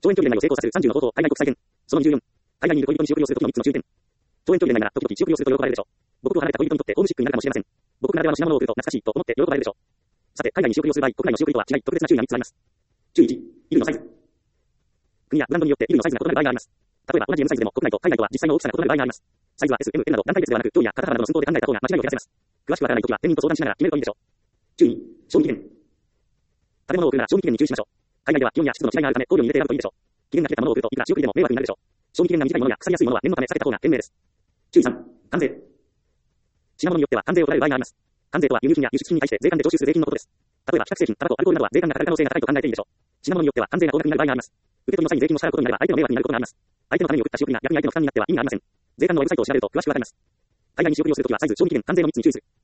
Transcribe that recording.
超遠距離恋愛を成功させる30の方法、海外国際編。その24。海外にいる恋人に仕送りをするときの3つの注意点。超遠距離恋愛なら時々仕送りをすると喜ばれるでしょう。母国を離れた恋人にとってホームシックになるかもしれません。母国ならではの品物を送ると懐かしいと思って喜ばれるでしょう。さて、海外に仕送りをする場合、国内の仕送りとは違い、特別な注意が3つあります。注意1、衣類のサイズ。国やブランドによって衣類のサイズが異なる場合があります。例えば同じ M サイズでも国内と海外とは実際の大きさが異なる場合があります。サイズは S、M、L など団体別ではなく、競技や肩幅などの寸法で考えた方が間違いを減らせます。詳しくわからないときは店員と相談しながら決めるといいでしょう。注意2、賞味期限。食べ物を送るなら賞味期限に注意しましょう。海外では気温や湿度の違いがあるため考慮に入れて選ぶといいでしょう。期限が切れたものを送るといくら仕送りでも迷惑になるでしょう。賞味期限が短いものや腐りやすいものは念のため避けた方が賢明です。注意3、関税。品物によっては関税を取られる場合があります。関税とは輸入品や輸出品に対して税関で徴収する税金のことです。例えば、比較製品、タバコ、アルコールなどは税関がかかる可能性が高いと考えていいでしょう。品物によっては関税が高額になる場合があります。受け取りの際に税金を支払うことになれば相手の迷惑になることがあります。相手のために送った仕送りが逆に相手の負担になっては意味がありません。税関のウェブサイトを調べると詳しくわかります。海外に仕送りをするときはサイズ、賞味期限、関税の3つに注意する。